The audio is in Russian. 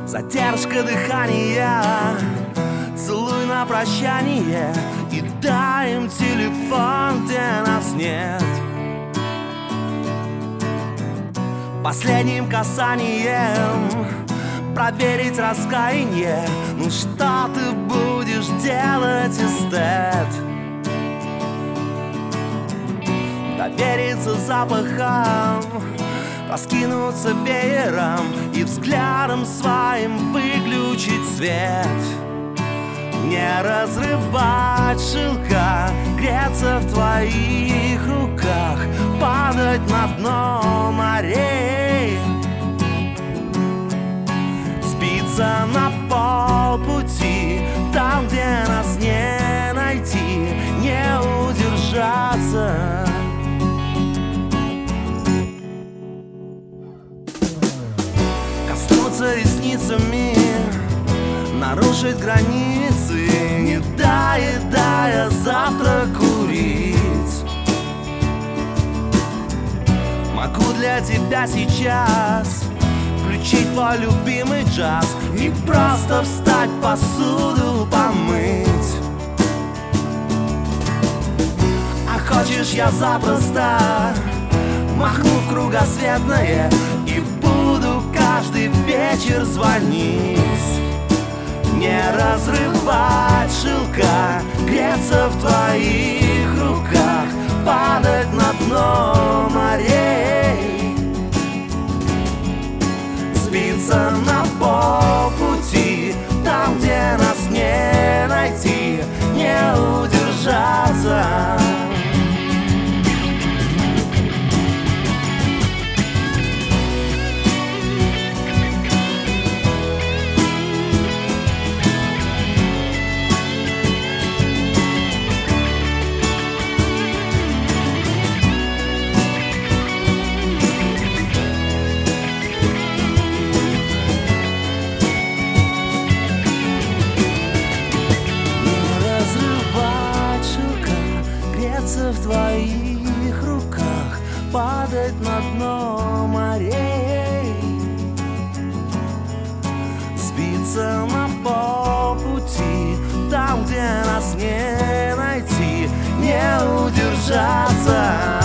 Задержка дыхания, целуй на прощание и дай им телефон, где нас нет. Последним касанием проверить раскаяние. Ну что ты будешь делать, эстет? Довериться запахам, раскинуться веером и взглядом своим выключить свет. Не разрывать шелка, греться в твоих руках, падать на дно морей, сбиться на полпути, там, где нас не найти, не удержаться. Коснуться ресницами, нарушить границы, не доедая завтра курить. Могу для тебя сейчас включить твой любимый джаз и просто встать, посуду помыть. А хочешь, я запросто махну в кругосветное и буду каждый вечер звонить. Не разрывать шелка, греться в твоих руках, падать на дно морей, сбиться на полпути, там, где нас не найти, не удержаться. В твоих руках, падать на дно морей, сбиться на полпути, там, где нас не найти, не удержаться.